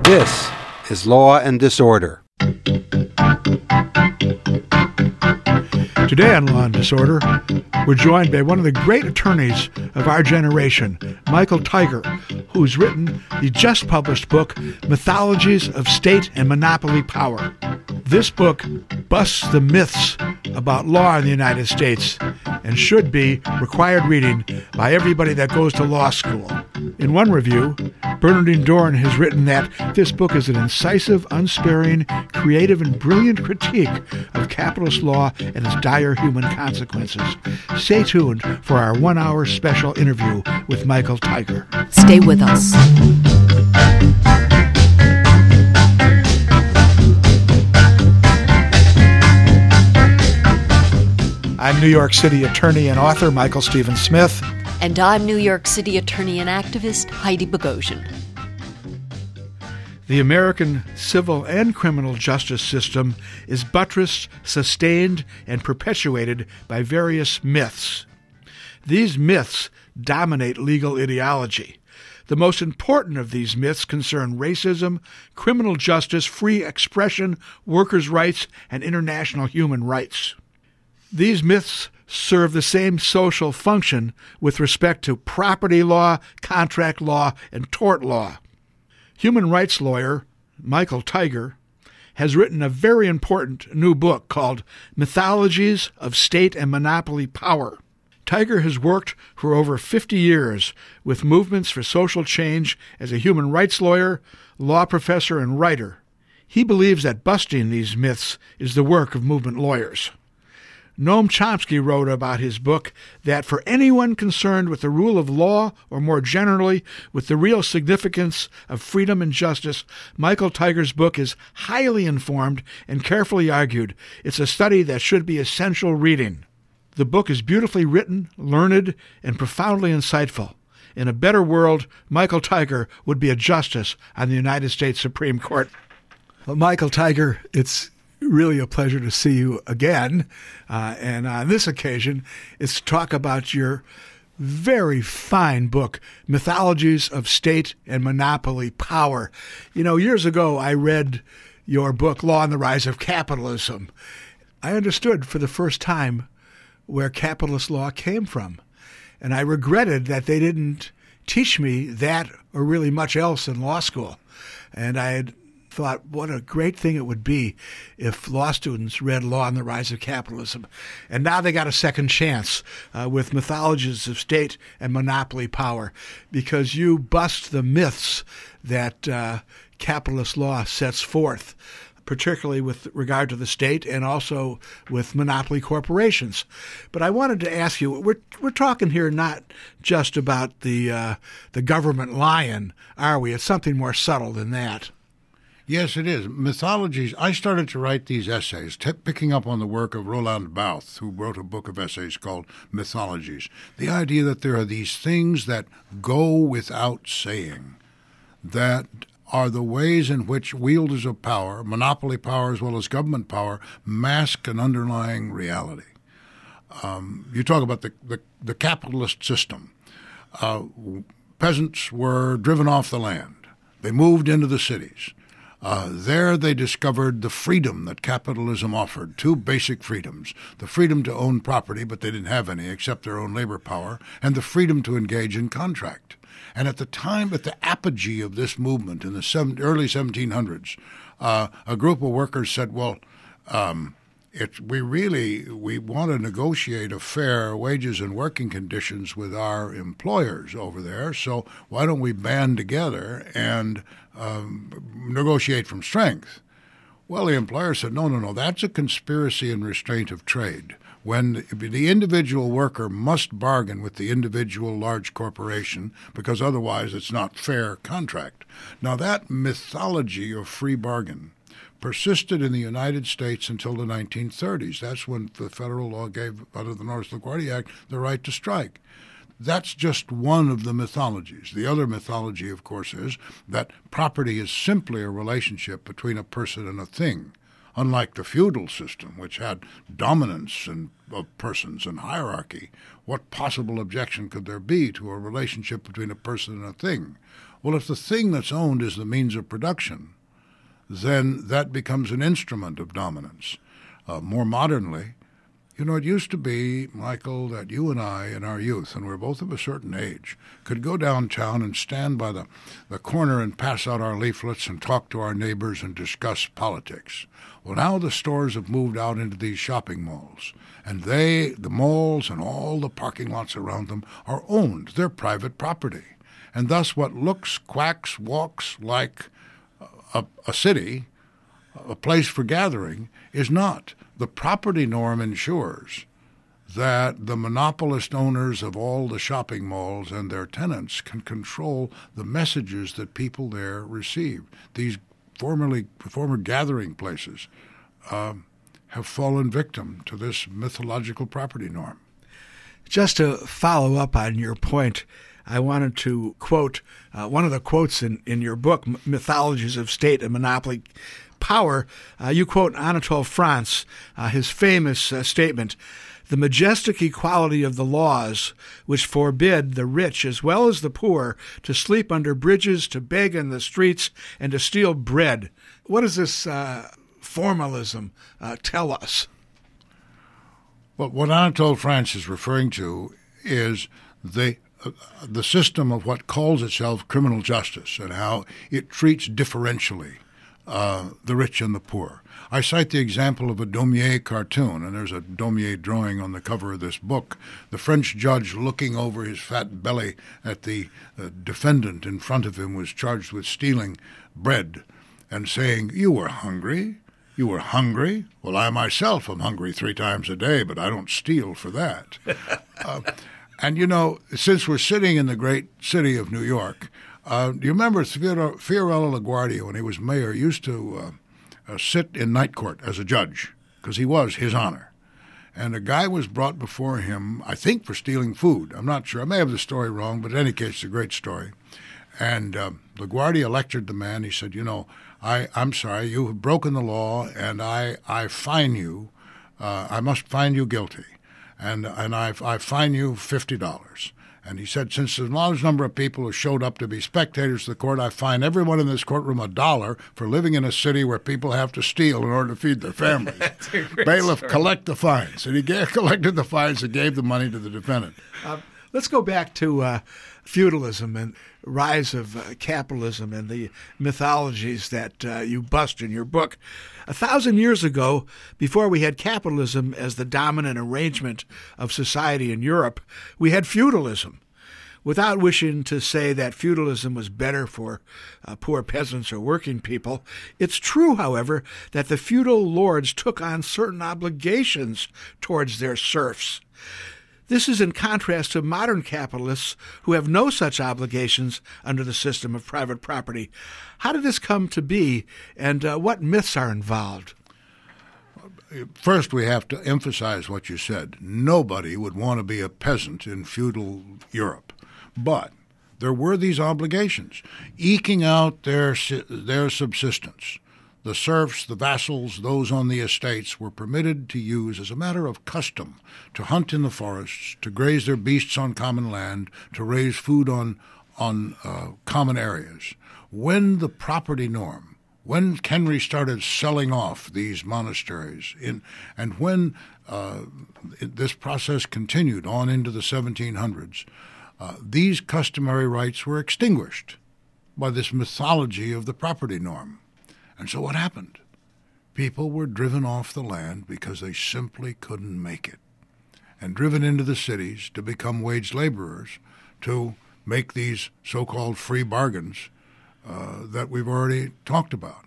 This is Law and Disorder. Today on Law and Disorder, we're joined by one of the great attorneys of our generation, Michael Tiger, who's written the just-published book, Mythologies of State and Monopoly Power. This book busts the myths about law in the United States and should be required reading by everybody that goes to law school. In one review, Bernardine Dohrn has written that this book is an incisive, unsparing, creative, and brilliant critique of capitalist law and its dire human consequences. Stay tuned for our one-hour special interview with Michael Tiger. Stay with us. I'm New York City attorney and author Michael Stephen Smith. And I'm New York City attorney and activist Heidi Bogosian. The American civil and criminal justice system is buttressed, sustained, and perpetuated by various myths. These myths dominate legal ideology. The most important of these myths concern racism, criminal justice, free expression, workers' rights, and international human rights. These myths serve the same social function with respect to property law, contract law, and tort law. Human rights lawyer Michael Tiger has written a very important new book called Mythologies of State and Monopoly Power. Tiger has worked for over 50 years with movements for social change as a human rights lawyer, law professor, and writer. He believes that busting these myths is the work of movement lawyers. Noam Chomsky wrote about his book that for anyone concerned with the rule of law, or more generally, with the real significance of freedom and justice, Michael Tiger's book is highly informed and carefully argued. It's a study that should be essential reading. The book is beautifully written, learned, and profoundly insightful. In a better world, Michael Tiger would be a justice on the United States Supreme Court. Well, Michael Tiger, it's really a pleasure to see you again. And on this occasion, it's to talk about your very fine book, Mythologies of State and Monopoly Power. You know, years ago, I read your book, Law and the Rise of Capitalism. I understood for the first time where capitalist law came from. And I regretted that they didn't teach me that or really much else in law school. And I had thought what a great thing it would be if law students read Law and the Rise of Capitalism. And now they got a second chance with Mythologies of State and Monopoly Power, because you bust the myths that capitalist law sets forth, particularly with regard to the state and also with monopoly corporations. But I wanted to ask you, we're talking here not just about the government lion, are we? It's something more subtle than that. Yes, it is. Mythologies, I started to write these essays, picking up on the work of Roland Barthes, who wrote a book of essays called Mythologies. The idea that there are these things that go without saying, that are the ways in which wielders of power, monopoly power as well as government power, mask an underlying reality. You talk about the capitalist system. Peasants were driven off the land. They moved into the cities. There they discovered the freedom that capitalism offered, two basic freedoms: the freedom to own property, but they didn't have any except their own labor power, and the freedom to engage in contract. And at the time, at the apogee of this movement in the early 1700s, a group of workers said, well, we want to negotiate a fair wages and working conditions with our employers over there, so why don't we band together and negotiate from strength? Well, the employer said, no, that's a conspiracy and restraint of trade. When the individual worker must bargain with the individual large corporation, because otherwise it's not fair contract. Now, that mythology of free bargain persisted in the United States until the 1930s. That's when the federal law gave, under the Norris LaGuardia Act, the right to strike. That's just one of the mythologies. The other mythology, of course, is that property is simply a relationship between a person and a thing. Unlike the feudal system, which had dominance of persons and hierarchy, what possible objection could there be to a relationship between a person and a thing? Well, if the thing that's owned is the means of production, then that becomes an instrument of dominance. More modernly, it used to be, Michael, that you and I in our youth, and we're both of a certain age, could go downtown and stand by the corner and pass out our leaflets and talk to our neighbors and discuss politics. Well, now the stores have moved out into these shopping malls, and the malls and all the parking lots around them are owned. They're private property. And thus what looks, quacks, walks like a city, a place for gathering, is not. The property norm ensures that the monopolist owners of all the shopping malls and their tenants can control the messages that people there receive. These former gathering places have fallen victim to this mythological property norm. Just to follow up on your point, I wanted to quote one of the quotes in your book, Mythologies of State and Monopoly Power. You quote Anatole France, his famous statement, "The majestic equality of the laws which forbid the rich as well as the poor to sleep under bridges, to beg in the streets, and to steal bread." What does this formalism tell us? Well, what Anatole France is referring to is the system of what calls itself criminal justice and how it treats differentially the rich and the poor. I cite the example of a Daumier cartoon, and there's a Daumier drawing on the cover of this book. The French judge looking over his fat belly at the defendant in front of him was charged with stealing bread and saying, "You were hungry? You were hungry? Well, I myself am hungry 3 times a day, but I don't steal for that." And, since we're sitting in the great city of New York, do you remember Fiorello LaGuardia, when he was mayor, used to sit in night court as a judge because he was His Honor. And a guy was brought before him, I think, for stealing food. I'm not sure. I may have the story wrong, but in any case, it's a great story. And LaGuardia lectured the man. He said, I'm sorry, you have broken the law, and I fine you. I must find you guilty. And I fine you $50. And he said, since there's a large number of people who showed up to be spectators of the court, I fine everyone in this courtroom $1 for living in a city where people have to steal in order to feed their families. Bailiff, collect the fines. And he collected the fines and gave the money to the defendant. Let's go back to feudalism and rise of capitalism and the mythologies that you bust in your book. 1,000 years ago, before we had capitalism as the dominant arrangement of society in Europe, we had feudalism. Without wishing to say that feudalism was better for poor peasants or working people, it's true, however, that the feudal lords took on certain obligations towards their serfs. This is in contrast to modern capitalists who have no such obligations under the system of private property. How did this come to be, and what myths are involved? First, we have to emphasize what you said. Nobody would want to be a peasant in feudal Europe. But there were these obligations, eking out their subsistence. The serfs, the vassals, those on the estates were permitted to use, as a matter of custom, to hunt in the forests, to graze their beasts on common land, to raise food on common areas. When the property norm, when Henry started selling off these monasteries, and when this process continued on into the 1700s, these customary rights were extinguished by this mythology of the property norm. And so what happened? People were driven off the land because they simply couldn't make it, and driven into the cities to become wage laborers to make these so-called free bargains that we've already talked about.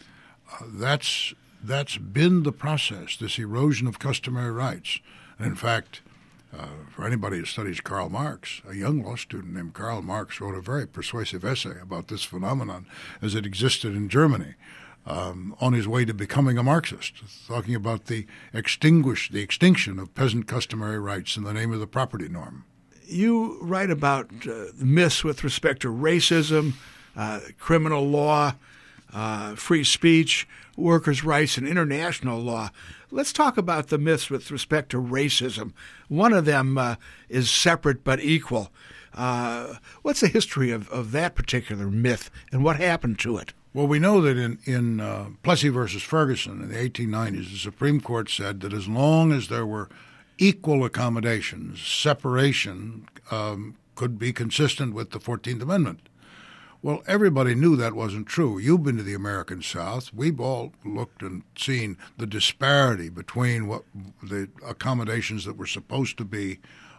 That's been the process, this erosion of customary rights. And in fact, for anybody who studies Karl Marx, a young law student named Karl Marx wrote a very persuasive essay about this phenomenon as it existed in Germany on his way to becoming a Marxist, talking about the extinction of peasant customary rights in the name of the property norm. You write about myths with respect to racism, criminal law, free speech, workers' rights, and international law. Let's talk about the myths with respect to racism. One of them is separate but equal. What's the history of that particular myth, and what happened to it? Well, we know that in Plessy versus Ferguson in the 1890s, the Supreme Court said that as long as there were equal accommodations, separation could be consistent with the 14th Amendment. Well, everybody knew that wasn't true. You've been to the American South. We've all looked and seen the disparity between what the accommodations that were supposed to be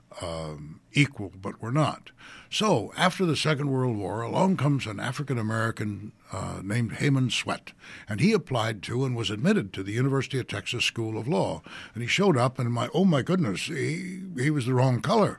equal but were not. So after the Second World War, along comes an African-American named Haman Sweat, and he applied to and was admitted to the University of Texas School of Law. And he showed up, and oh my goodness, he was the wrong color.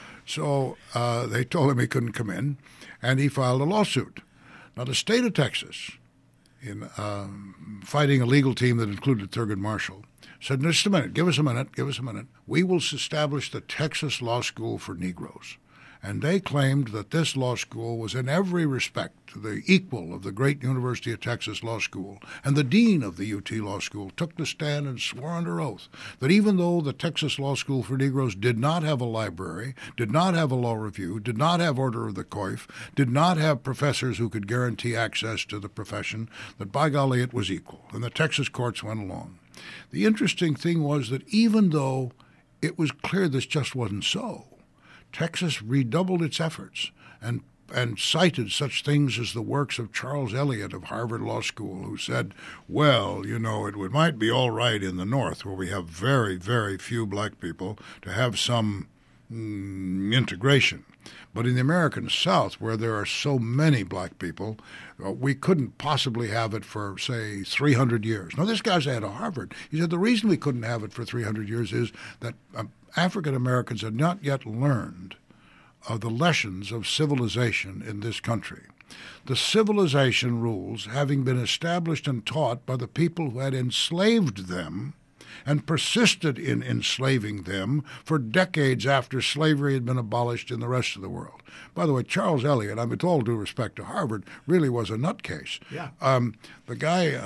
So they told him he couldn't come in, and he filed a lawsuit. Now the state of Texas, in fighting a legal team that included Thurgood Marshall, said, just a minute, give us a minute. We will establish the Texas Law School for Negroes. And they claimed that this law school was in every respect the equal of the great University of Texas Law School. And the dean of the UT Law School took the stand and swore under oath that even though the Texas Law School for Negroes did not have a library, did not have a law review, did not have order of the coif, did not have professors who could guarantee access to the profession, that by golly it was equal. And the Texas courts went along. The interesting thing was that even though it was clear this just wasn't so, Texas redoubled its efforts and cited such things as the works of Charles Eliot of Harvard Law School, who said, well, you know, it might be all right in the North, where we have very, very few black people, to have some integration. But in the American South, where there are so many black people, we couldn't possibly have it for, say, 300 years. Now, this guy's at Harvard. He said the reason we couldn't have it for 300 years is that African Americans had not yet learned of the lessons of civilization in this country. The civilization rules having been established and taught by the people who had enslaved them and persisted in enslaving them for decades after slavery had been abolished in the rest of the world. By the way, Charles Eliot, with all due respect to Harvard, really was a nutcase. Yeah. The guy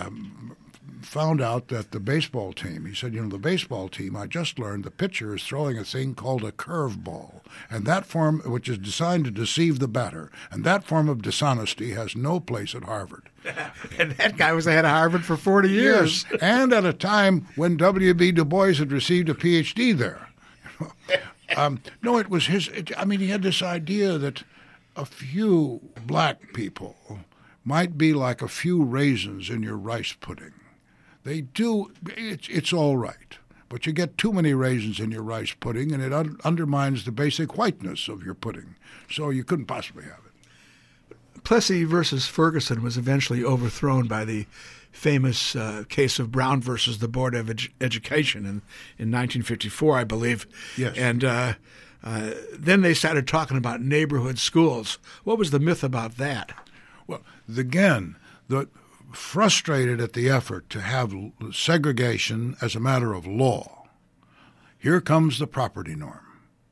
found out that the baseball team, he said, the baseball team, I just learned the pitcher is throwing a thing called a curveball, and that form, which is designed to deceive the batter, and that form of dishonesty has no place at Harvard. And that guy was head of Harvard for 40 years. Yes, and at a time when W.B. Du Bois had received a Ph.D. there. No, it was his, he had this idea that a few black people might be like a few raisins in your rice pudding. They do, it's all right, but you get too many raisins in your rice pudding, and it undermines the basic whiteness of your pudding, so you couldn't possibly have it. Plessy versus Ferguson was eventually overthrown by the famous case of Brown versus the Board of Education in 1954, I believe. Yes. And then they started talking about neighborhood schools. What was the myth about that? Well, again, frustrated at the effort to have segregation as a matter of law, here comes the property norm.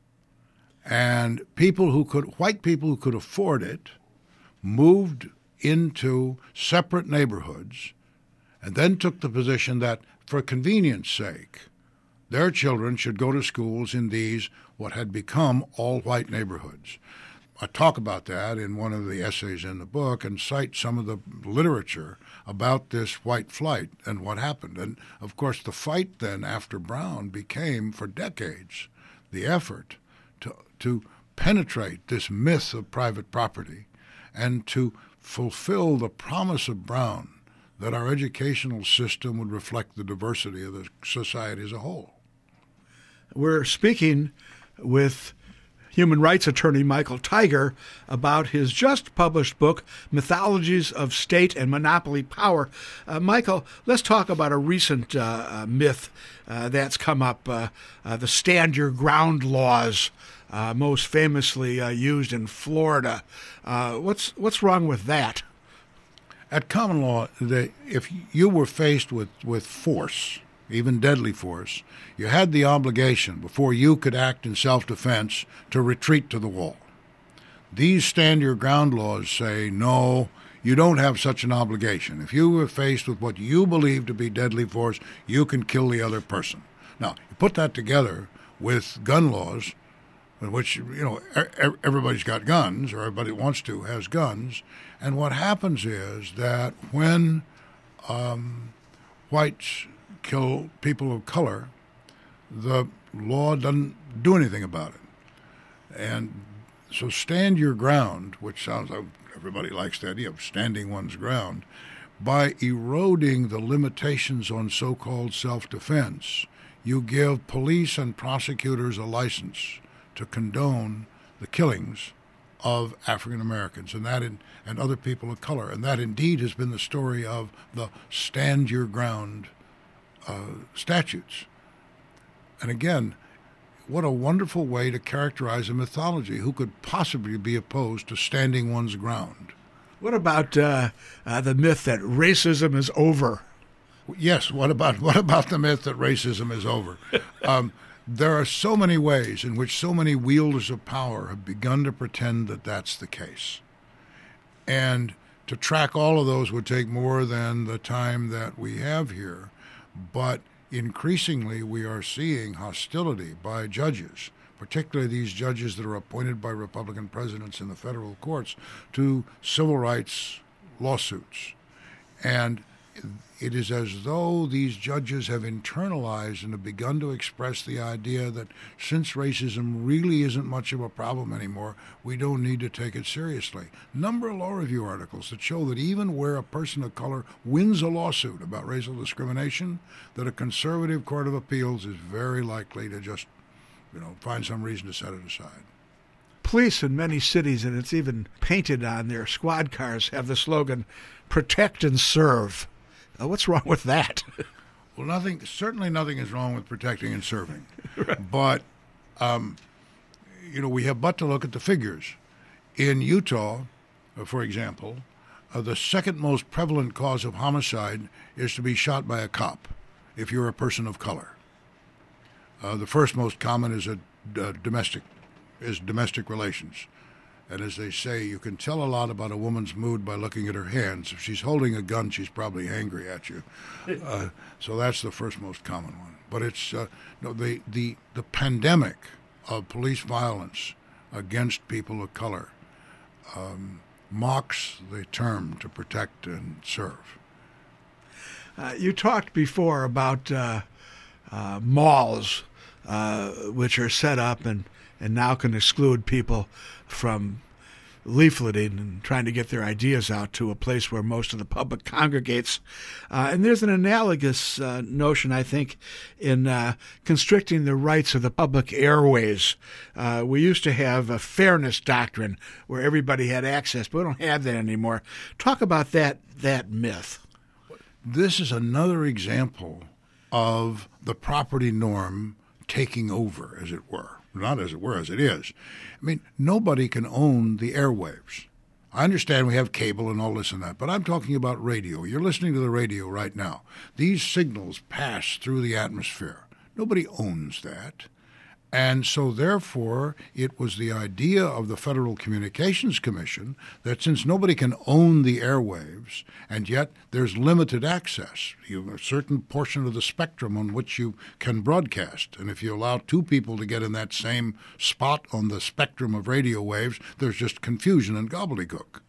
And white people who could afford it moved into separate neighborhoods and then took the position that, for convenience sake, their children should go to schools in these what had become all-white neighborhoods. I talk about that in one of the essays in the book and cite some of the literature about this white flight and what happened. And, of course, the fight then after Brown became, for decades, the effort to penetrate this myth of private property and to fulfill the promise of Brown that our educational system would reflect the diversity of the society as a whole. We're speaking with human rights attorney Michael Tiger about his just published book, Mythologies of State and Monopoly Power. Michael, let's talk about a recent myth that's come up, the stand your ground laws, most famously used in Florida. What's wrong with that? At common law, if you were faced with force, even deadly force, you had the obligation, before you could act in self-defense, to retreat to the wall. These stand-your-ground laws say, no, you don't have such an obligation. If you are faced with what you believe to be deadly force, you can kill the other person. Now, you put that together with gun laws, in which, everybody's got guns, or everybody wants to has guns, and what happens is that when whites kill people of color, the law doesn't do anything about it. And so stand your ground, which sounds like everybody likes the idea of standing one's ground, by eroding the limitations on so-called self-defense, you give police and prosecutors a license to condone the killings of African Americans and other people of color. And that indeed has been the story of the stand your ground statutes. And again, what a wonderful way to characterize a mythology. Who could possibly be opposed to standing one's ground? What about the myth that racism is over? Yes, what about the myth that racism is over? There are so many ways in which so many wielders of power have begun to pretend that that's the case. And to track all of those would take more than the time that we have here. But increasingly, we are seeing hostility by judges, particularly these judges that are appointed by Republican presidents in the federal courts, to civil rights lawsuits. And it is as though these judges have internalized and have begun to express the idea that since racism really isn't much of a problem anymore, we don't need to take it seriously. Number of law review articles that show that even where a person of color wins a lawsuit about racial discrimination, that a conservative court of appeals is very likely to just, find some reason to set it aside. Police in many cities, and it's even painted on their squad cars, have the slogan, "Protect and serve." What's wrong with that? Well, certainly nothing is wrong with protecting and serving. Right. But, we have but to look at the figures. In Utah, for example, the second most prevalent cause of homicide is to be shot by a cop if you're a person of color. The first most common is domestic relations. And as they say, you can tell a lot about a woman's mood by looking at her hands. If she's holding a gun, she's probably angry at you. So that's the first most common one. But it's the pandemic of police violence against people of color mocks the term to protect and serve. You talked before about malls, which are set up and now can exclude people from leafleting and trying to get their ideas out to a place where most of the public congregates. And there's an analogous notion, I think, in constricting the rights of the public airways. We used to have a fairness doctrine where everybody had access, but we don't have that anymore. Talk about that myth. This is another example of the property norm taking over, as it were. Not as it were, as it is. I mean, nobody can own the airwaves. I understand we have cable and all this and that, but I'm talking about radio. You're listening to the radio right now. These signals pass through the atmosphere. Nobody owns that. And so, therefore, it was the idea of the Federal Communications Commission that since nobody can own the airwaves, and yet there's limited access, you have a certain portion of the spectrum on which you can broadcast. And if you allow two people to get in that same spot on the spectrum of radio waves, there's just confusion and gobbledygook.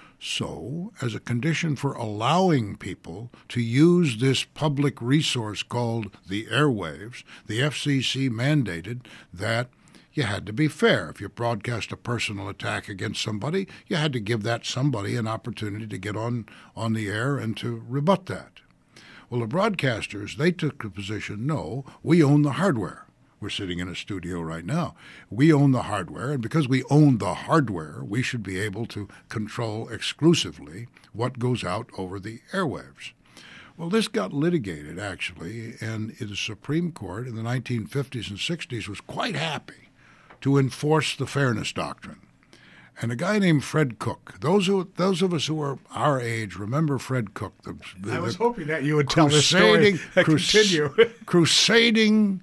So, as a condition for allowing people to use this public resource called the airwaves, the FCC mandated that you had to be fair. If you broadcast a personal attack against somebody, you had to give that somebody an opportunity to get on the air and to rebut that. Well, the broadcasters, they took the position, no, we own the hardware. We're sitting in a studio right now. We own the hardware, and because we own the hardware, we should be able to control exclusively what goes out over the airwaves. Well, this got litigated, actually, and the Supreme Court in the 1950s and 60s was quite happy to enforce the fairness doctrine. And a guy named Fred Cook, those of us who are our age remember Fred Cook. I was hoping that you would tell this story. Continue. Crusading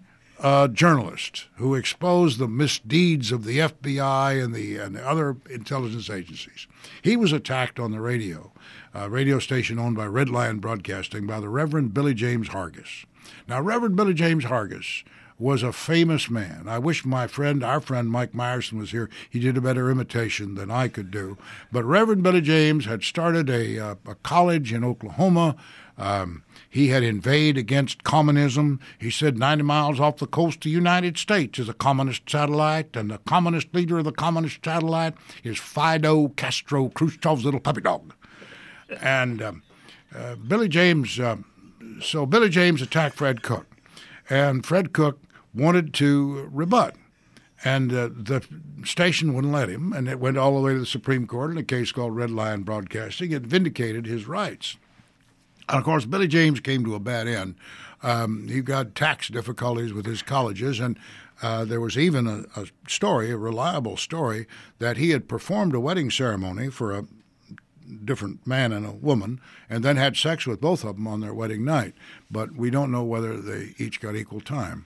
a journalist who exposed the misdeeds of the FBI and the other intelligence agencies. He was attacked on the radio, a radio station owned by Red Lion Broadcasting, by the Reverend Billy James Hargis. Now, Reverend Billy James Hargis was a famous man. I wish our friend Mike Myerson was here. He did a better imitation than I could do. But Reverend Billy James had started a college in Oklahoma. He had inveighed against communism. He said 90 miles off the coast of the United States is a communist satellite, and the communist leader of the communist satellite is Fidel Castro, Khrushchev's little puppy dog. And Billy James attacked Fred Cook, and Fred Cook wanted to rebut. And the station wouldn't let him, and it went all the way to the Supreme Court in a case called Red Lion Broadcasting. It vindicated his rights. And, of course, Billy James came to a bad end. He got tax difficulties with his colleges, and there was even a reliable story, that he had performed a wedding ceremony for a different man and a woman, and then had sex with both of them on their wedding night. But we don't know whether they each got equal time.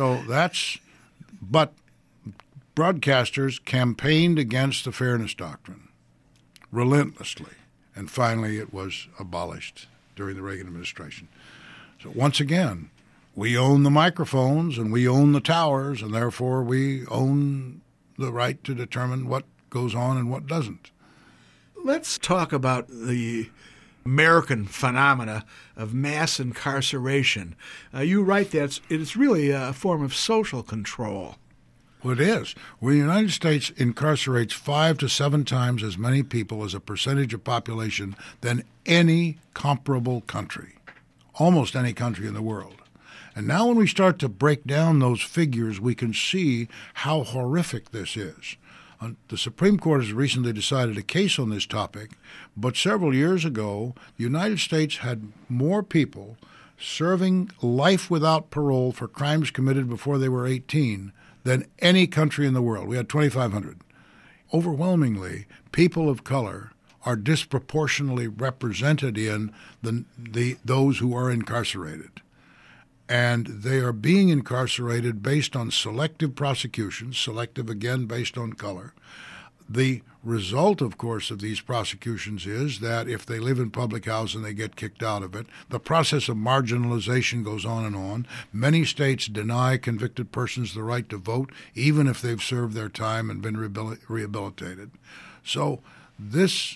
But broadcasters campaigned against the fairness doctrine relentlessly, and finally it was abolished during the Reagan administration. So once again, we own the microphones and we own the towers, and therefore we own the right to determine what goes on and what doesn't. Let's talk about the American phenomena of mass incarceration. You write that it's really a form of social control. Well, it is. Well, the United States incarcerates 5 to 7 times as many people as a percentage of population than any comparable country, almost any country in the world. And now when we start to break down those figures, we can see how horrific this is. The Supreme Court has recently decided a case on this topic, but several years ago, the United States had more people serving life without parole for crimes committed before they were 18 than any country in the world. We had 2,500. Overwhelmingly, people of color are disproportionately represented in those who are incarcerated. And they are being incarcerated based on selective prosecutions, selective again based on color. The result, of course, of these prosecutions is that if they live in public housing, they get kicked out of it. The process of marginalization goes on and on. Many states deny convicted persons the right to vote, even if they've served their time and been rehabilitated. So this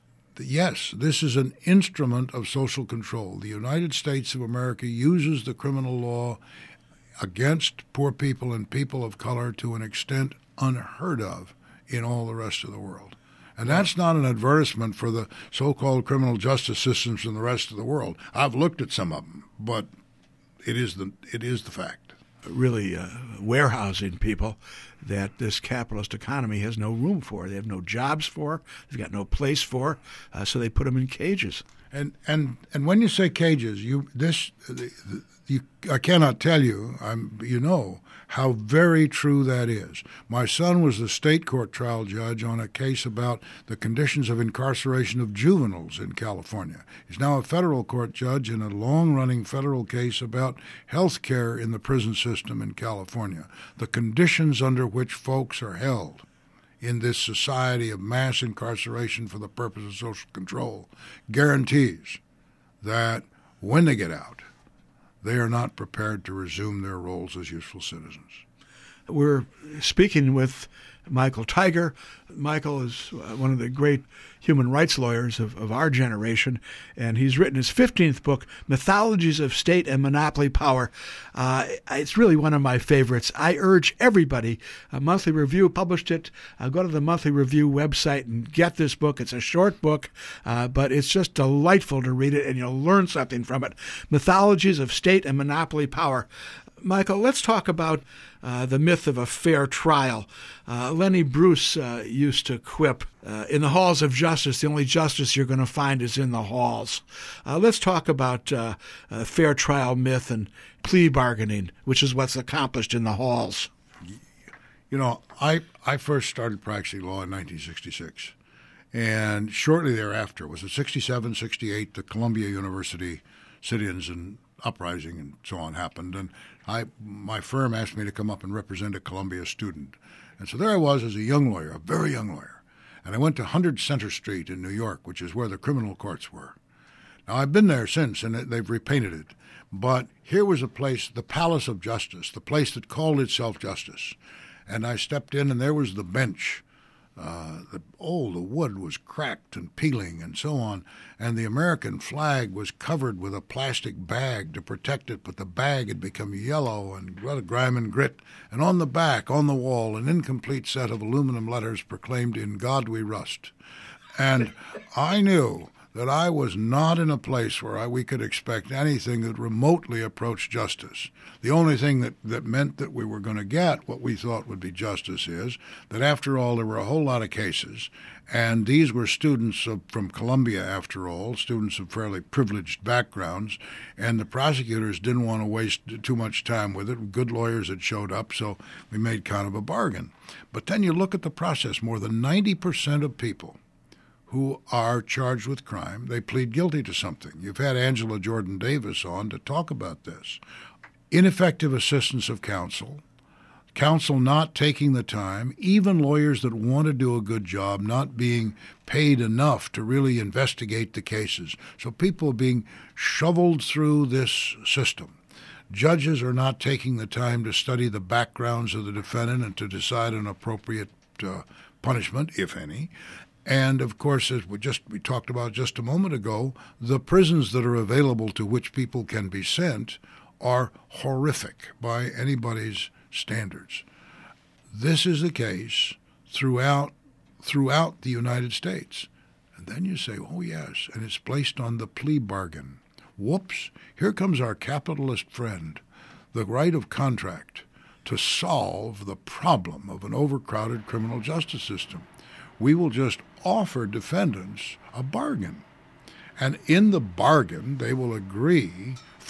is an instrument of social control. The United States of America uses the criminal law against poor people and people of color to an extent unheard of in all the rest of the world. And that's not an advertisement for the so-called criminal justice systems in the rest of the world. I've looked at some of them, but it is the fact. Really warehousing people that this capitalist economy has no room for. They have no jobs for. They've got no place for. So they put them in cages. And when you say cages, I cannot tell you. You know how very true that is. My son was the state court trial judge on a case about the conditions of incarceration of juveniles in California. He's now a federal court judge in a long-running federal case about health care in the prison system in California, the conditions under which folks are held in this society of mass incarceration for the purpose of social control guarantees that when they get out, they are not prepared to resume their roles as useful citizens. We're speaking with Michael Tiger. Michael is one of the great human rights lawyers of our generation, and he's written his 15th book, Mythologies of State and Monopoly Power. It's really one of my favorites. I urge everybody, Monthly Review published it. Go to the Monthly Review website and get this book. It's a short book, but it's just delightful to read it, and you'll learn something from it. Mythologies of State and Monopoly Power. Michael, let's talk about the myth of a fair trial. Lenny Bruce used to quip, in the halls of justice, the only justice you're going to find is in the halls. Let's talk about fair trial myth and plea bargaining, which is what's accomplished in the halls. You know, I first started practicing law in 1966, and shortly thereafter, was it 67, 68, the Columbia University sit-ins and uprising and so on happened, and my firm asked me to come up and represent a Columbia student. And so there I was as a young lawyer, a very young lawyer, and I went to 100 Center Street in New York, which is where the criminal courts were. Now, I've been there since, and they've repainted it, but here was a place, the Palace of Justice, the place that called itself Justice. And I stepped in, and there was the bench. The wood was cracked and peeling and so on, and the American flag was covered with a plastic bag to protect it, but the bag had become yellow and grime and grit, and on the back, on the wall, an incomplete set of aluminum letters proclaimed, "In God We Rust." And I knew that I was not in a place where we could expect anything that remotely approached justice. The only thing that meant that we were going to get what we thought would be justice is that, after all, there were a whole lot of cases, and these were students from Columbia, after all, students of fairly privileged backgrounds, and the prosecutors didn't want to waste too much time with it. Good lawyers had showed up, so we made kind of a bargain. But then you look at the process. More than 90% of people who are charged with crime, they plead guilty to something. You've had Angela Jordan Davis on to talk about this. Ineffective assistance of counsel, counsel not taking the time, even lawyers that want to do a good job not being paid enough to really investigate the cases. So people are being shoveled through this system. Judges are not taking the time to study the backgrounds of the defendant and to decide an appropriate punishment, if any. And, of course, as we talked about just a moment ago, the prisons that are available to which people can be sent are horrific by anybody's standards. This is the case throughout the United States. And then you say, oh, yes, and it's based on the plea bargain. Whoops, here comes our capitalist friend, the right of contract, to solve the problem of an overcrowded criminal justice system. We will just offer defendants a bargain. And in the bargain, they will agree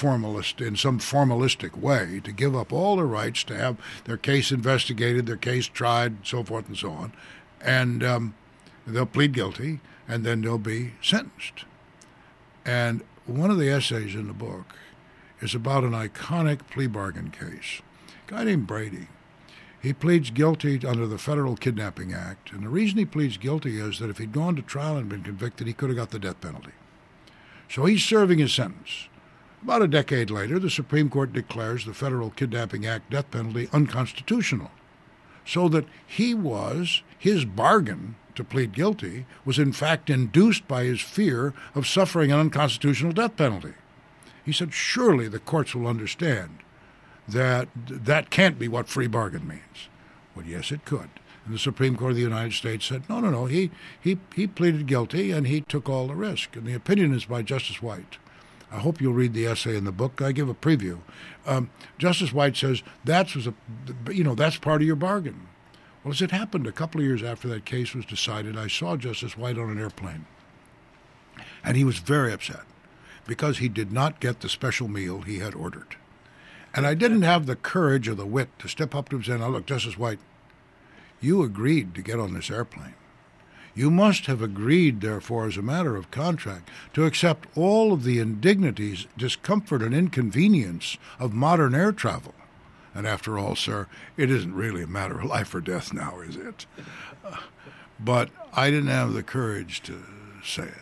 in some formalistic way to give up all their rights to have their case investigated, their case tried, so forth and so on. And they'll plead guilty, and then they'll be sentenced. And one of the essays in the book is about an iconic plea bargain case. A guy named Brady. He pleads guilty under the Federal Kidnapping Act, and the reason he pleads guilty is that if he'd gone to trial and been convicted, he could have got the death penalty. So he's serving his sentence. About a decade later, the Supreme Court declares the Federal Kidnapping Act death penalty unconstitutional, so that his bargain to plead guilty was in fact induced by his fear of suffering an unconstitutional death penalty. He said, surely the courts will understand that can't be what free bargain means. Well, yes, it could. And the Supreme Court of the United States said, no, he pleaded guilty and he took all the risk. And the opinion is by Justice White. I hope you'll read the essay in the book. I give a preview. Justice White says that's part of your bargain. Well, as it happened, a couple of years after that case was decided, I saw Justice White on an airplane. And he was very upset because he did not get the special meal he had ordered. And I didn't have the courage or the wit to step up to him and say, now, look, Justice White, you agreed to get on this airplane. You must have agreed, therefore, as a matter of contract, to accept all of the indignities, discomfort, and inconvenience of modern air travel. And after all, sir, it isn't really a matter of life or death now, is it? But I didn't have the courage to say it.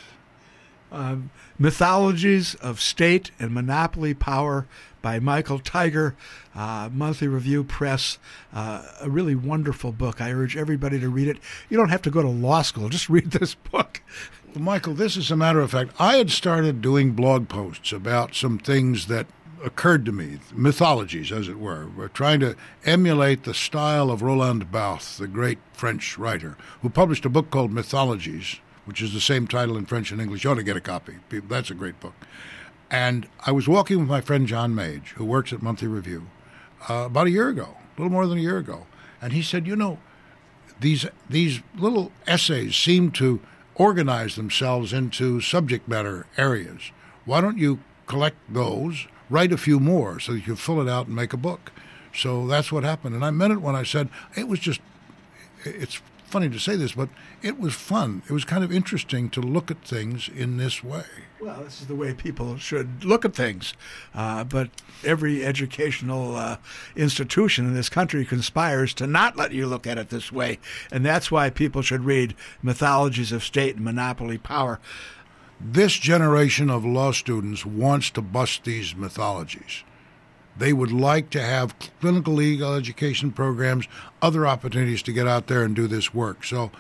Mythologies of State and Monopoly Power by Michael Tiger, Monthly Review Press. A really wonderful book. I urge everybody to read it. You don't have to go to law school. Just read this book. Well, Michael, this is a matter of fact. I had started doing blog posts about some things that occurred to me, mythologies, as it were. We're trying to emulate the style of Roland Barthes, the great French writer, who published a book called Mythologies, which is the same title in French and English. You ought to get a copy. That's a great book. And I was walking with my friend John Mage, who works at Monthly Review, about a year ago, a little more than a year ago. And he said, these little essays seem to organize themselves into subject matter areas. Why don't you collect those, write a few more so that you can fill it out and make a book? So that's what happened. And I meant it when I said it's funny to say this, but it was fun. It was kind of interesting to look at things in this way. Well, this is the way people should look at things. But every educational institution in this country conspires to not let you look at it this way. And that's why people should read Mythologies of State and Monopoly Power. This generation of law students wants to bust these mythologies. They would like to have clinical legal education programs, other opportunities to get out there and do this work. So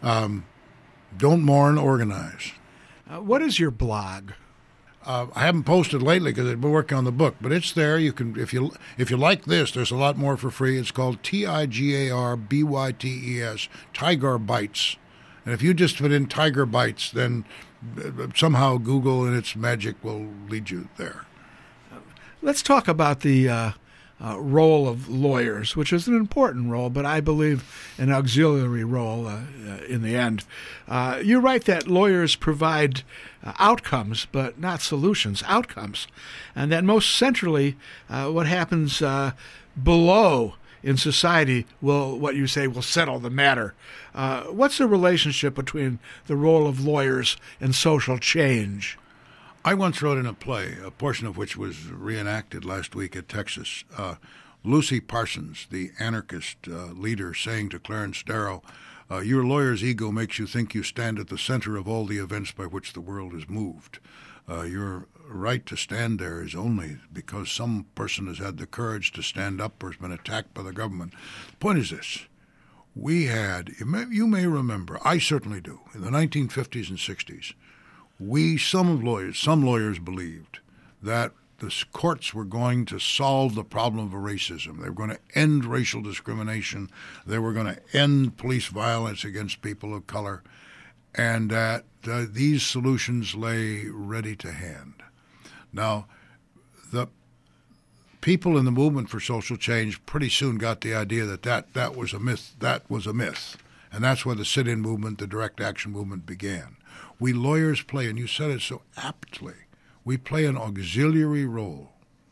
don't mourn, organize. What is your blog? I haven't posted lately because I've been working on the book, but it's there. You can, if you like this, there's a lot more for free. It's called TIGARBYTES, Tiger Bites. And if you just put in Tiger Bites, then somehow Google and its magic will lead you there. Let's talk about the role of lawyers, which is an important role, but I believe an auxiliary role in the end. You write that lawyers provide outcomes, but not solutions, outcomes. And that most centrally, what happens below in society will, what you say, will settle the matter. What's the relationship between the role of lawyers and social change? I once wrote in a play, a portion of which was reenacted last week at Texas, Lucy Parsons, the anarchist leader, saying to Clarence Darrow, your lawyer's ego makes you think you stand at the center of all the events by which the world is moved. Your right to stand there is only because some person has had the courage to stand up or has been attacked by the government. The point is this. We had, you may remember, I certainly do, in the 1950s and 60s, some lawyers believed that the courts were going to solve the problem of racism. They were going to end racial discrimination. They were going to end police violence against people of color, and that these solutions lay ready to hand. Now, the people in the movement for social change pretty soon got the idea that was a myth. That was a myth. And that's where the sit-in movement, the direct action movement began. We lawyers play, and you said it so aptly, we play an auxiliary role.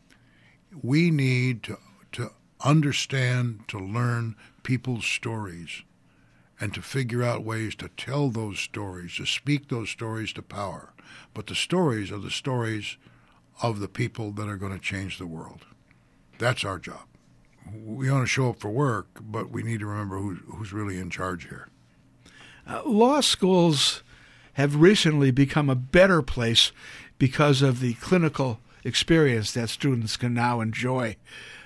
We need to understand, to learn people's stories, and to figure out ways to tell those stories, to speak those stories to power. But the stories are the stories of the people that are going to change the world. That's our job. We want to show up for work, but we need to remember who's really in charge here. Law schools have recently become a better place because of the clinical experience that students can now enjoy.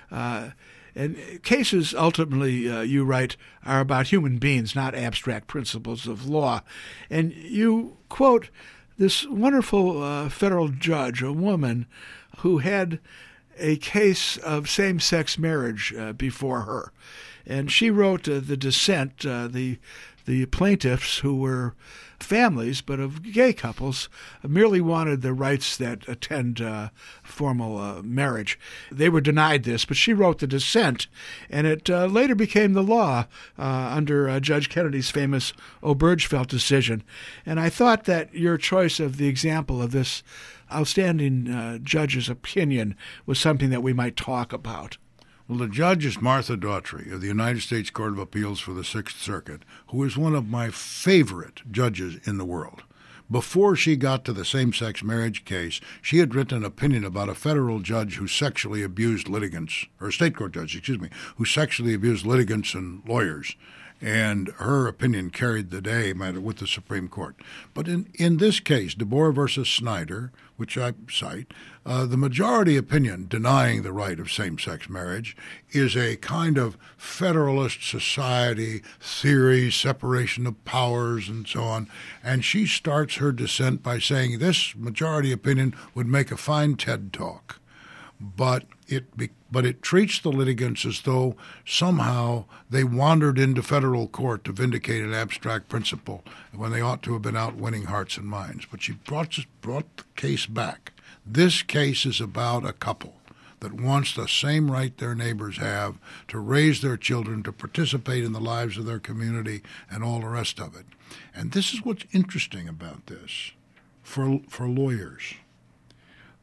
And cases, ultimately, you write, are about human beings, not abstract principles of law. And you quote this wonderful federal judge, a woman, who had a case of same-sex marriage before her. And she wrote the dissent, the plaintiffs, who were families, but of gay couples, merely wanted the rights that attend formal marriage. They were denied this, but she wrote the dissent, and it later became the law under Judge Kennedy's famous Obergefell decision. And I thought that your choice of the example of this outstanding judge's opinion was something that we might talk about. Well, the judge is Martha Daughtry of the United States Court of Appeals for the Sixth Circuit, who is one of my favorite judges in the world. Before she got to the same-sex marriage case, she had written an opinion about a federal judge who sexually abused litigants, or a state court judge, who sexually abused litigants and lawyers. And her opinion carried the day with the Supreme Court. But in this case, DeBoer versus Snyder, which I cite, the majority opinion denying the right of same-sex marriage is a kind of Federalist Society theory, separation of powers, and so on. And she starts her dissent by saying this majority opinion would make a fine TED Talk. But it treats the litigants as though somehow they wandered into federal court to vindicate an abstract principle when they ought to have been out winning hearts and minds. But she brought the case back. This case is about a couple that wants the same right their neighbors have to raise their children, to participate in the lives of their community, and all the rest of it. And this is what's interesting about this for lawyers.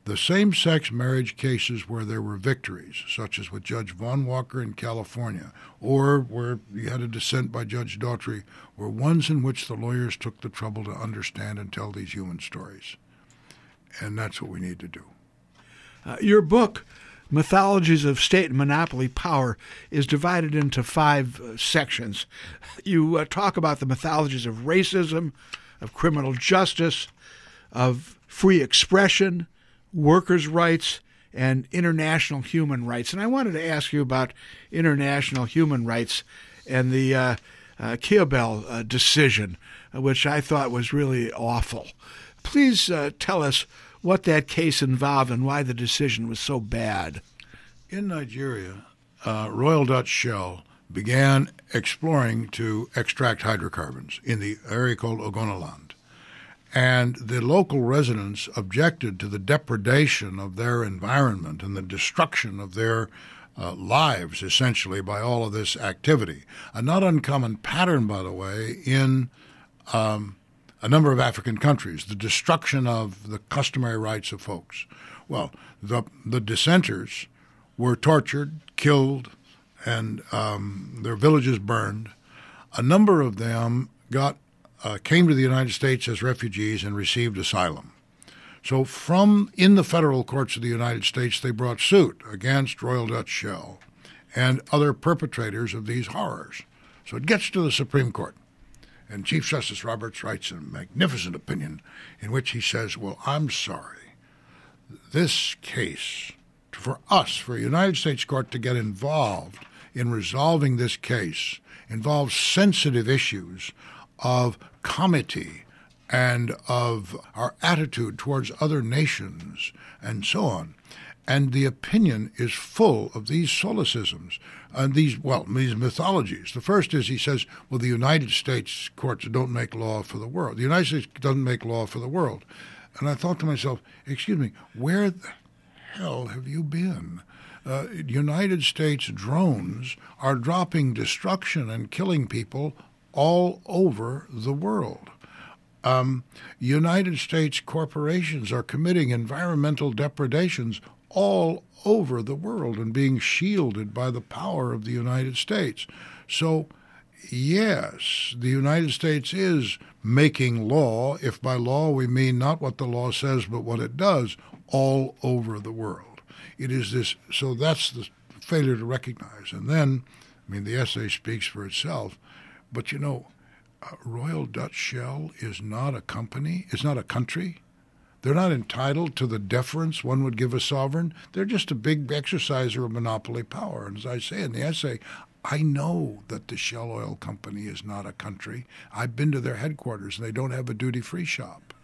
the same-sex marriage cases where there were victories, such as with Judge Vaughn Walker in California, or where you had a dissent by Judge Daughtry, were ones in which the lawyers took the trouble to understand and tell these human stories. And that's what we need to do. Your book, Mythologies of State and Monopoly Power, is divided into 5 sections. You talk about the mythologies of racism, of criminal justice, of free expression, workers' rights, and international human rights. And I wanted to ask you about international human rights and the Kiobel decision, which I thought was really awful. Please tell us what that case involved and why the decision was so bad. In Nigeria, Royal Dutch Shell began exploring to extract hydrocarbons in the area called Ogoniland. And the local residents objected to the depredation of their environment and the destruction of their lives, essentially, by all of this activity. A not uncommon pattern, by the way, in a number of African countries, the destruction of the customary rights of folks. Well, the dissenters were tortured, killed, and their villages burned. A number of them came to the United States as refugees and received asylum. So in the federal courts of the United States, they brought suit against Royal Dutch Shell and other perpetrators of these horrors. So it gets to the Supreme Court. And Chief Justice Roberts writes a magnificent opinion in which he says, well, I'm sorry. This case, for us, for a United States court to get involved in resolving this case, involves sensitive issues of comity and of our attitude towards other nations and so on. And the opinion is full of these solecisms and these mythologies. The first is he says, well, the United States courts don't make law for the world. The United States doesn't make law for the world. And I thought to myself, excuse me, where the hell have you been? United States drones are dropping destruction and killing people all over the world. United States corporations are committing environmental depredations all over the world and being shielded by the power of the United States. So, yes, the United States is making law, if by law we mean not what the law says but what it does, all over the world. It is this, so that's the failure to recognize. And then, the essay speaks for itself, but Royal Dutch Shell is not a company, it's not a country. They're not entitled to the deference one would give a sovereign. They're just a big exerciser of monopoly power. And as I say in the essay, I know that the Shell Oil Company is not a country. I've been to their headquarters, and they don't have a duty-free shop.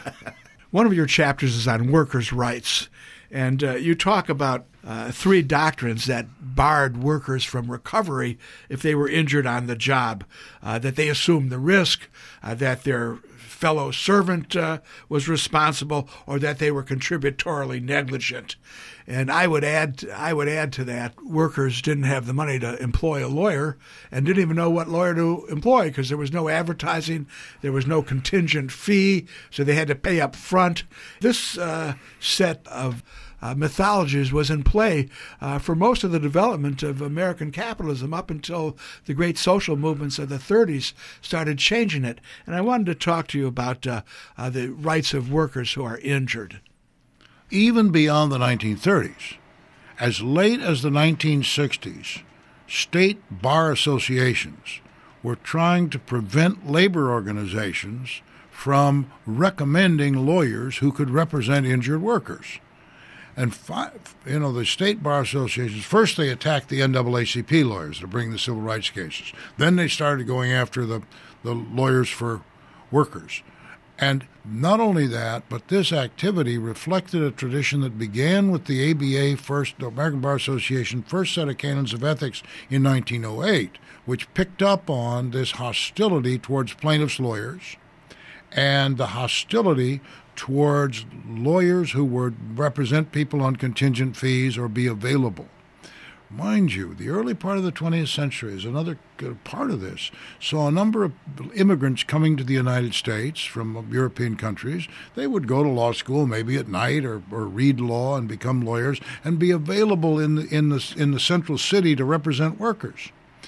One of your chapters is on workers' rights, and you talk about 3 doctrines that barred workers from recovery if they were injured on the job, that they assumed the risk, that their fellow servant was responsible, or that they were contributorily negligent. And I would add to that, workers didn't have the money to employ a lawyer and didn't even know what lawyer to employ because there was no advertising, there was no contingent fee, so they had to pay up front. This set of mythologies was in play for most of the development of American capitalism up until the great social movements of the 30s started changing it. And I wanted to talk to you about the rights of workers who are injured. Even beyond the 1930s, as late as the 1960s, state bar associations were trying to prevent labor organizations from recommending lawyers who could represent injured workers. And the state bar associations, first they attacked the NAACP lawyers to bring the civil rights cases. Then they started going after the lawyers for workers. And not only that, but this activity reflected a tradition that began with the ABA first, the American Bar Association, first set of canons of ethics in 1908, which picked up on this hostility towards plaintiffs' lawyers and the hostility towards lawyers who would represent people on contingent fees or be available. mind you, the early part of the 20th century is another part of this. Saw a number of immigrants coming to the United States from European countries. They would go to law school maybe at night or read law and become lawyers and be available in the central city to represent workers.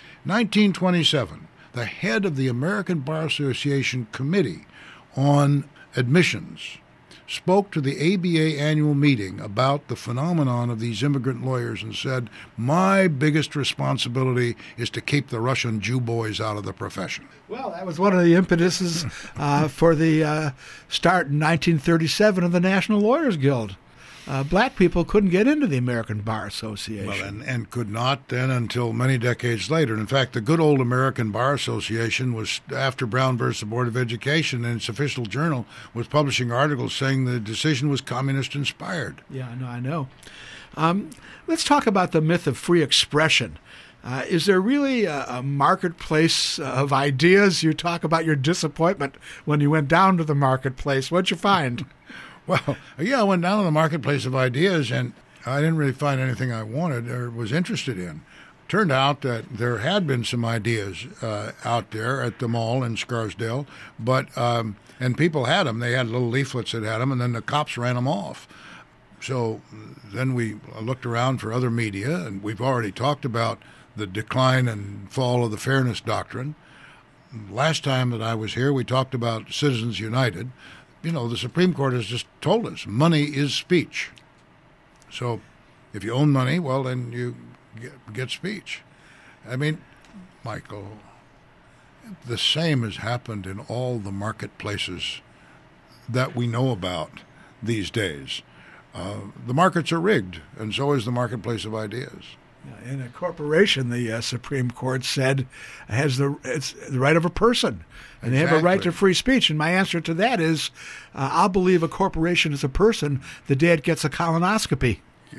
1927, the head of the American Bar Association Committee on Admissions spoke to the ABA annual meeting about the phenomenon of these immigrant lawyers and said, my biggest responsibility is to keep the Russian Jew boys out of the profession. Well, that was one of the impetuses for the start in 1937 of the National Lawyers Guild. Black people couldn't get into the American Bar Association. Well, and could not then until many decades later. In fact, the good old American Bar Association was, after Brown versus the Board of Education, in its official journal, was publishing articles saying the decision was communist-inspired. Yeah, I know. Let's talk about the myth of free expression. Is there really a marketplace of ideas? You talk about your disappointment when you went down to the marketplace. What'd you find? Well, yeah, I went down to the marketplace of ideas, and I didn't really find anything I wanted or was interested in. Turned out that there had been some ideas out there at the mall in Scarsdale, but and people had them. They had little leaflets that had them, and then the cops ran them off. So then we looked around for other media, and we've already talked about the decline and fall of the Fairness Doctrine. Last time that I was here, we talked about Citizens United. You know, the Supreme Court has just told us money is speech. So if you own money, well, then you get speech. I mean, Michael, the same has happened in all the marketplaces that we know about these days. The markets are rigged, and so is the marketplace of ideas. In a corporation, the Supreme Court said, it's the right of a person, and they have a right to free speech. And my answer to that is, I'll believe a corporation is a person the day it gets a colonoscopy.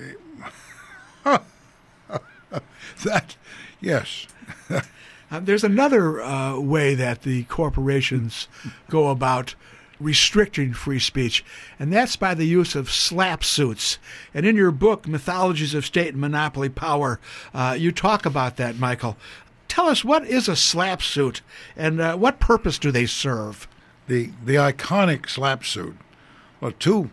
Yes. There's another way that the corporations go about restricting free speech, and that's by the use of slap suits. And in your book, Mythologies of State and Monopoly Power, you talk about that, Michael. Tell us, what is a slap suit, and what purpose do they serve? The iconic slap suit. Well, two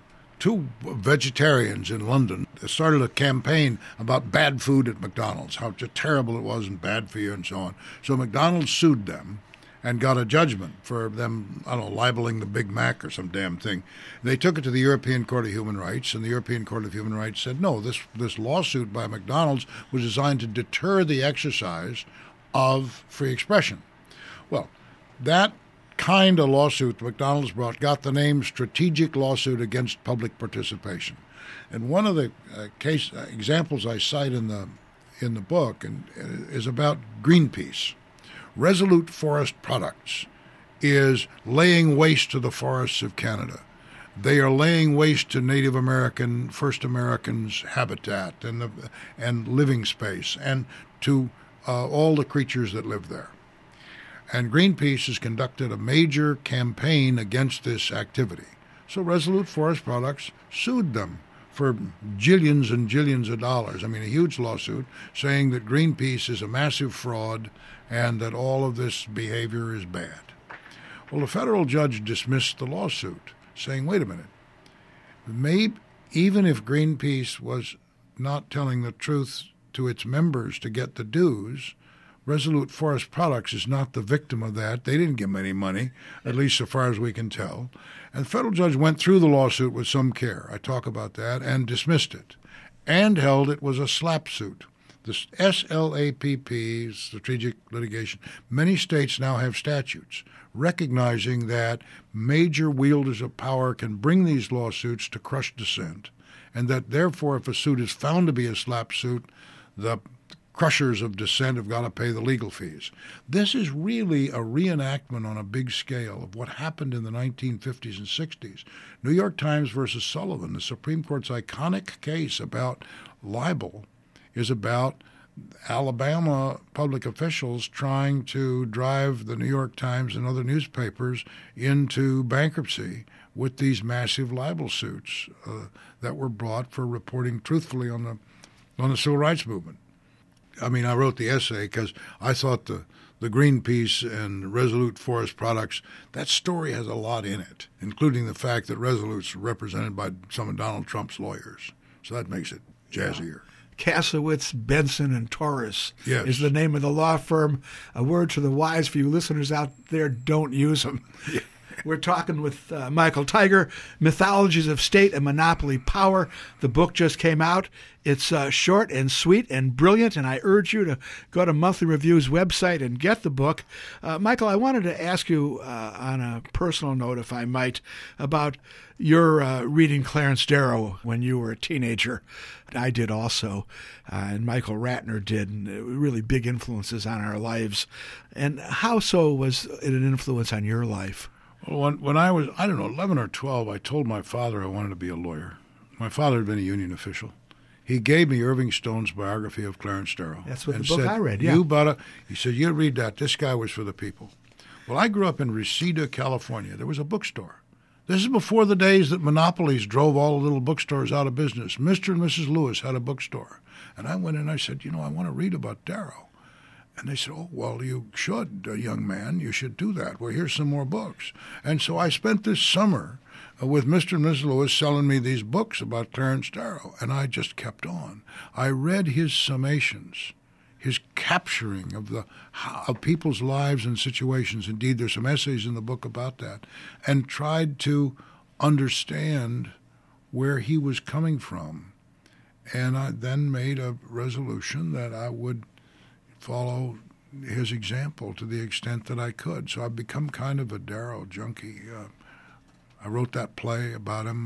vegetarians in London started a campaign about bad food at McDonald's, how terrible it was and bad for you and so on. So McDonald's sued them and got a judgment for them, libeling the Big Mac or some damn thing. They took it to the European Court of Human Rights, and the European Court of Human Rights said, no, this lawsuit by McDonald's was designed to deter the exercise of free expression. Well, that kind of lawsuit McDonald's brought got the name Strategic Lawsuit Against Public Participation. And one of the examples I cite in the book is about Greenpeace. Resolute Forest Products is laying waste to the forests of Canada. They are laying waste to Native American, First Americans' habitat and living space, and to all the creatures that live there. And Greenpeace has conducted a major campaign against this activity. So Resolute Forest Products sued them for jillions and jillions of dollars. I mean, a huge lawsuit saying that Greenpeace is a massive fraud and that all of this behavior is bad. Well, the federal judge dismissed the lawsuit, saying, wait a minute, maybe even if Greenpeace was not telling the truth to its members to get the dues, Resolute Forest Products is not the victim of that. They didn't give them any money, at least so far as we can tell. And the federal judge went through the lawsuit with some care. I talk about that, and dismissed it, and held it was a slap suit. The SLAPP, Strategic Litigation, many states now have statutes recognizing that major wielders of power can bring these lawsuits to crush dissent, and that therefore if a suit is found to be a slap suit, the crushers of dissent have got to pay the legal fees. This is really a reenactment on a big scale of what happened in the 1950s and 60s. New York Times versus Sullivan, the Supreme Court's iconic case about libel, is about Alabama public officials trying to drive the New York Times and other newspapers into bankruptcy with these massive libel suits that were brought for reporting truthfully on the civil rights movement. I mean, I wrote the essay because I thought the Greenpeace and Resolute Forest Products, that story has a lot in it, including the fact that Resolute's represented by some of Donald Trump's lawyers. So that makes it jazzier. Kasowitz, Benson, and Torres Yes. is the name of the law firm. A word to the wise for you listeners out there, don't use them. We're talking with Michael Tiger, Mythologies of State and Monopoly Power. The book just came out. It's short and sweet and brilliant, and I urge you to go to Monthly Review's website and get the book. Michael, I wanted to ask you on a personal note, if I might, about your reading Clarence Darrow when you were a teenager. I did also, and Michael Ratner did, and really big influences on our lives. And how so was it an influence on your life? Well, when I was, 11 or 12, I told my father I wanted to be a lawyer. My father had been a union official. He gave me Irving Stone's biography of Clarence Darrow. That's what and the book said, I read, yeah. He said, you read that. This guy was for the people. Well, I grew up in Reseda, California. There was a bookstore. This is before the days that monopolies drove all the little bookstores out of business. Mr. and Mrs. Lewis had a bookstore. And I went in and I said, I want to read about Darrow. And they said, oh, well, you should, young man. You should do that. Well, here's some more books. And so I spent this summer with Mr. and Mrs. Lewis selling me these books about Clarence Darrow, and I just kept on. I read his summations, his capturing of people's lives and situations. Indeed, there's some essays in the book about that, and tried to understand where he was coming from. And I then made a resolution that I would follow his example to the extent that I could. So I've become kind of a Darrow junkie. I wrote that play about him.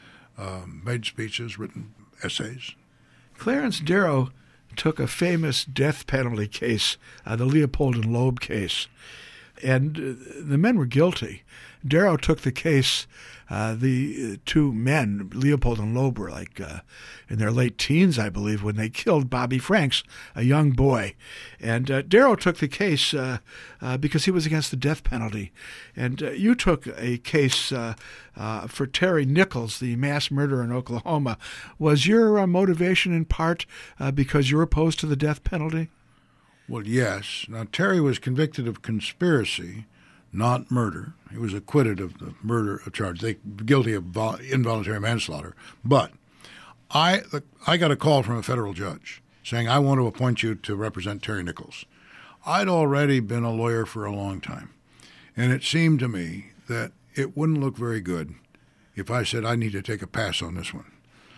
I made speeches, written essays. Clarence Darrow took a famous death penalty case, the Leopold and Loeb case, and the men were guilty. Darrow took the case. The two men, Leopold and Loeb, were in their late teens, I believe, when they killed Bobby Franks, a young boy. And Darrow took the case because he was against the death penalty. And you took a case for Terry Nichols, the mass murderer in Oklahoma. Was your motivation in part because you're opposed to the death penalty? Well, yes. Now, Terry was convicted of conspiracy, not murder. He was acquitted of the murder charge. They guilty of involuntary manslaughter. But I got a call from a federal judge saying, I want to appoint you to represent Terry Nichols. I'd already been a lawyer for a long time, and it seemed to me that it wouldn't look very good if I said I need to take a pass on this one.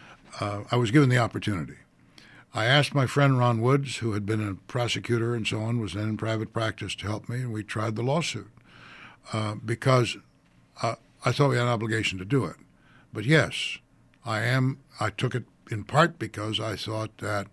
I was given the opportunity. I asked my friend Ron Woods, who had been a prosecutor and so on, was then in private practice, to help me, and we tried the lawsuit because I thought we had an obligation to do it. But yes, I took it in part because I thought that,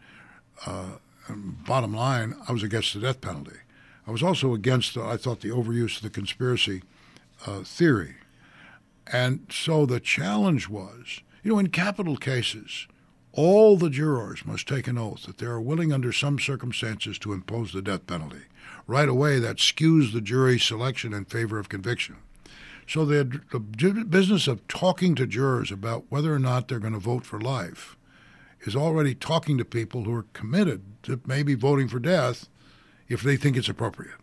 bottom line, I was against the death penalty. I was also against, I thought, the overuse of the conspiracy theory. And so the challenge was, in capital cases, all the jurors must take an oath that they are willing under some circumstances to impose the death penalty. Right away, that skews the jury selection in favor of conviction. So the business of talking to jurors about whether or not they're going to vote for life is already talking to people who are committed to maybe voting for death if they think it's appropriate.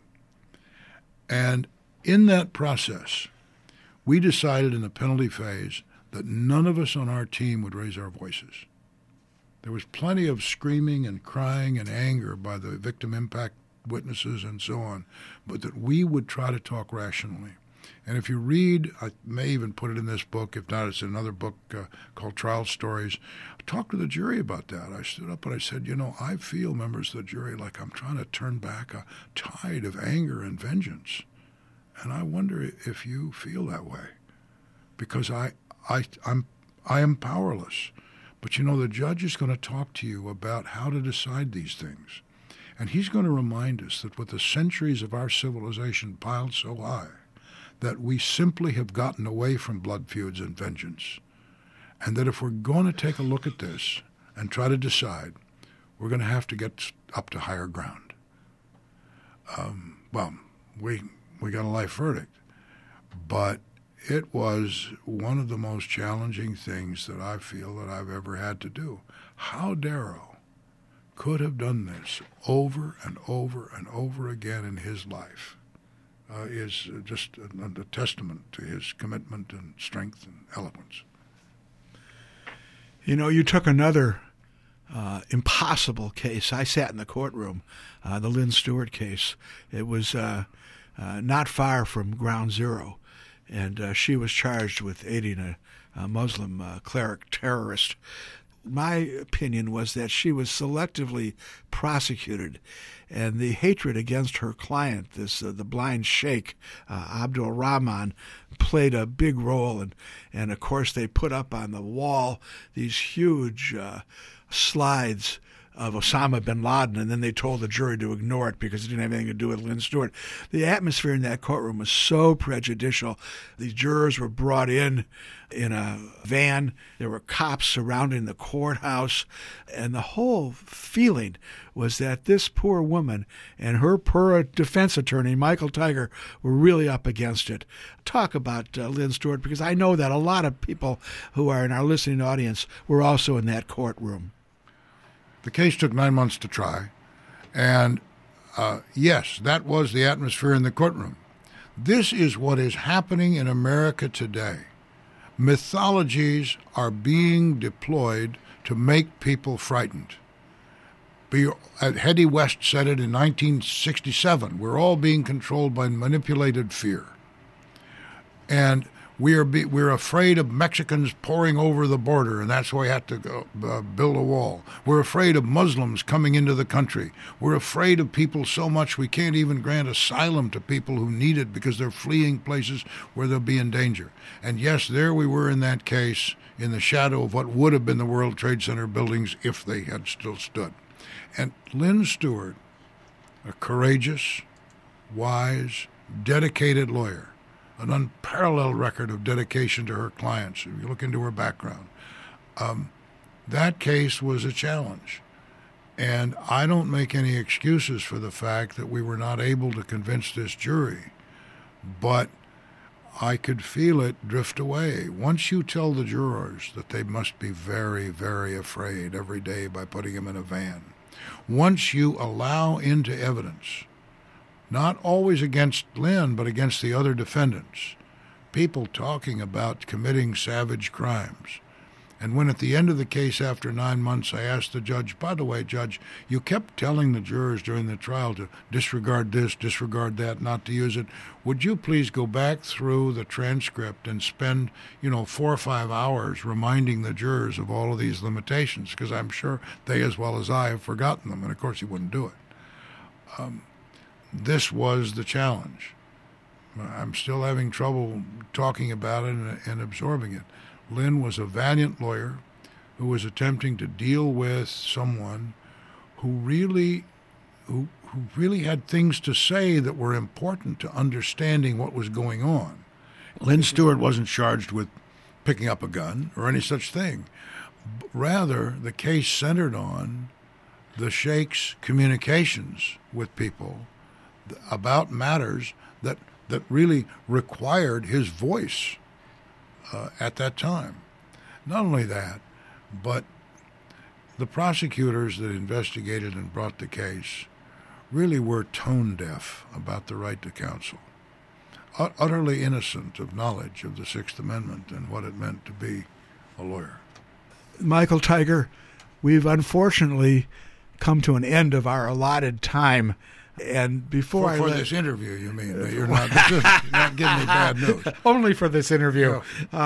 And in that process, we decided in the penalty phase that none of us on our team would raise our voices. There was plenty of screaming and crying and anger by the victim impact witnesses and so on, but that we would try to talk rationally. And if you read, I may even put it in this book, if not, it's in another book called Trial Stories. I talked to the jury about that. I stood up and I said, I feel, members of the jury, like I'm trying to turn back a tide of anger and vengeance. And I wonder if you feel that way, because I am powerless. But the judge is going to talk to you about how to decide these things. And he's going to remind us that with the centuries of our civilization piled so high, that we simply have gotten away from blood feuds and vengeance. And that if we're going to take a look at this and try to decide, we're going to have to get up to higher ground. We got a life verdict. But it was one of the most challenging things that I feel that I've ever had to do. How Darrow could have done this over and over and over again in his life is just a testament to his commitment and strength and eloquence. You know, you took another impossible case. I sat in the courtroom, the Lynn Stewart case. It was not far from Ground Zero, and she was charged with aiding a Muslim cleric terrorist. My opinion was that she was selectively prosecuted, and the hatred against her client, the blind sheikh, Abdul Rahman, played a big role. And of course, they put up on the wall these huge slides of Osama bin Laden, and then they told the jury to ignore it because it didn't have anything to do with Lynn Stewart. The atmosphere in that courtroom was so prejudicial. The jurors were brought in a van. There were cops surrounding the courthouse, and the whole feeling was that this poor woman and her poor defense attorney, Michael Tiger, were really up against it. Talk about Lynn Stewart, because I know that a lot of people who are in our listening audience were also in that courtroom. The case took 9 months to try, and yes, that was the atmosphere in the courtroom. This is what is happening in America today. Mythologies are being deployed to make people frightened. Hedy West said it in 1967. We're all being controlled by manipulated fear. And we're afraid of Mexicans pouring over the border, and that's why we have to build a wall. We're afraid of Muslims coming into the country. We're afraid of people so much we can't even grant asylum to people who need it because they're fleeing places where they'll be in danger. And yes, there we were in that case, in the shadow of what would have been the World Trade Center buildings if they had still stood. And Lynn Stewart, a courageous, wise, dedicated lawyer, an unparalleled record of dedication to her clients. If you look into her background, that case was a challenge. And I don't make any excuses for the fact that we were not able to convince this jury, but I could feel it drift away. Once you tell the jurors that they must be very, very afraid every day by putting them in a van, once you allow into evidence, not always against Lynn, but against the other defendants, people talking about committing savage crimes. And when at the end of the case after 9 months, I asked the judge, by the way, Judge, you kept telling the jurors during the trial to disregard this, disregard that, not to use it. Would you please go back through the transcript and spend, 4 or 5 hours reminding the jurors of all of these limitations? Because I'm sure they, as well as I, have forgotten them. And, of course, he wouldn't do it. This was the challenge. I'm still having trouble talking about it and absorbing it. Lynn was a valiant lawyer who was attempting to deal with someone who really had things to say that were important to understanding what was going on. Lynn Stewart wasn't charged with picking up a gun or any such thing. Rather, the case centered on the Sheikh's communications with people about matters that really required his voice at that time. Not only that, but the prosecutors that investigated and brought the case really were tone deaf about the right to counsel, utterly innocent of knowledge of the Sixth Amendment and what it meant to be a lawyer. Michael Tiger, we've unfortunately come to an end of our allotted time. And before for this interview, you mean? You're not giving me bad news. Only for this interview.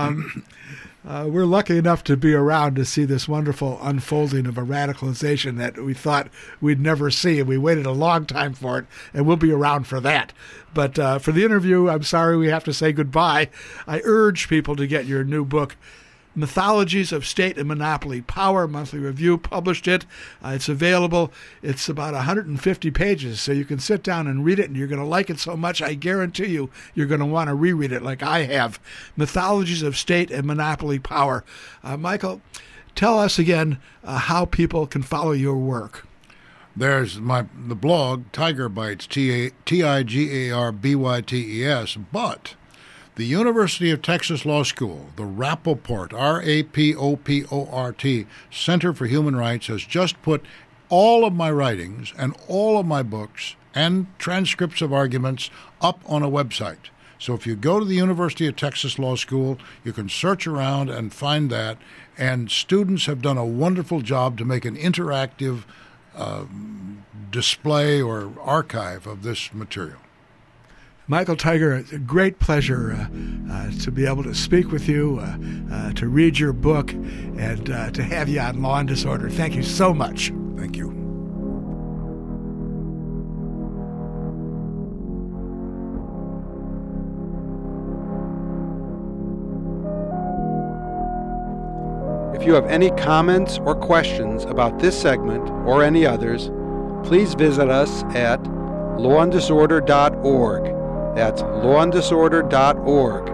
We're lucky enough to be around to see this wonderful unfolding of a radicalization that we thought we'd never see, and we waited a long time for it, and we'll be around for that. But for the interview, I'm sorry we have to say goodbye. I urge people to get your new book, Mythologies of State and Monopoly Power. Monthly Review published it. It's available. It's about 150 pages, so you can sit down and read it, and you're going to like it so much, I guarantee you're going to want to reread it like I have. Mythologies of State and Monopoly Power. Michael, tell us again how people can follow your work. There's the blog, Tiger Bytes, Tigarbytes, but the University of Texas Law School, the Rappoport, Rapoport, Center for Human Rights, has just put all of my writings and all of my books and transcripts of arguments up on a website. So if you go to the University of Texas Law School, you can search around and find that. And students have done a wonderful job to make an interactive display or archive of this material. Michael Tiger, it's a great pleasure to be able to speak with you, to read your book, and to have you on Law and Disorder. Thank you so much. Thank you. If you have any comments or questions about this segment or any others, please visit us at lawanddisorder.org. That's lawanddisorder.org.